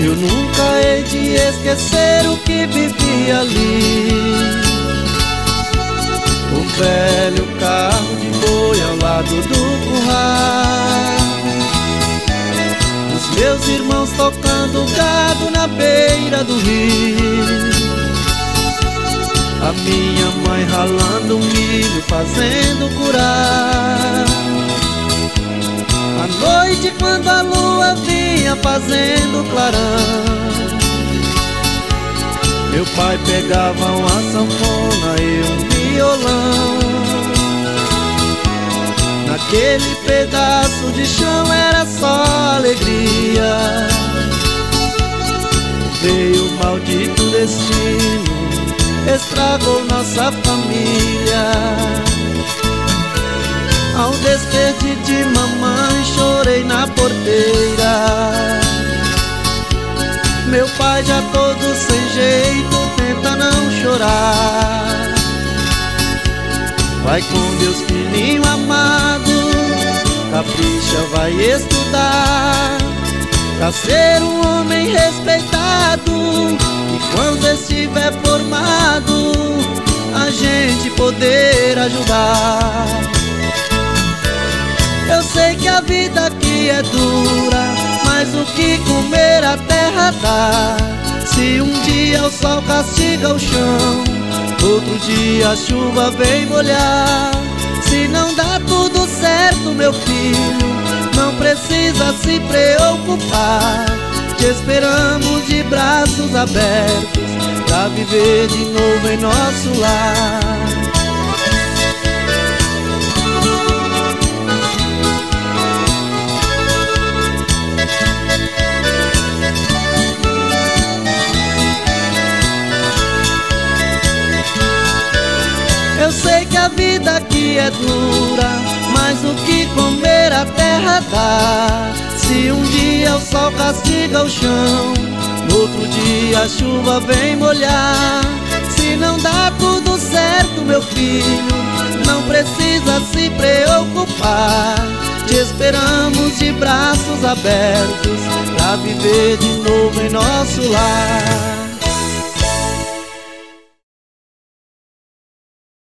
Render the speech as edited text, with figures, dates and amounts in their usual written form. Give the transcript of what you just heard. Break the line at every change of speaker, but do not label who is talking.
Eu nunca hei de esquecer o que vivi ali. O velho carro de boi ao lado do curral, os meus irmãos tocando gado na beira do rio, a minha mãe ralando milho, fazendo curau. À noite, quando a lua vinha fazendo clarão, meu pai pegava uma sanfona e um violão. Naquele pedaço de chão era só alegria. Veio o maldito destino, estragou nossa família. Ao despedir de mamãe, chorei na porteira. Meu pai já todo sem jeito, tenta não chorar. Vai com Deus, filhinho amado, capricha, vai estudar, pra ser um homem respeitado, e quando estiver formado, a gente poder ajudar. Eu sei que a vida aqui é dura, mas o que comer a terra dá. Se um dia o sol castiga o chão, outro dia a chuva vem molhar. Se não dá tudo certo, meu filho, não precisa se preocupar. Te esperamos de braços abertos pra viver de novo em nosso lar. Eu sei que a vida aqui é dura, mas o que comer a terra dá. Se um dia o sol castiga o chão, no outro dia a chuva vem molhar. Se não dá tudo certo, meu filho, não precisa se preocupar. Te esperamos de braços abertos pra viver de novo em nosso lar.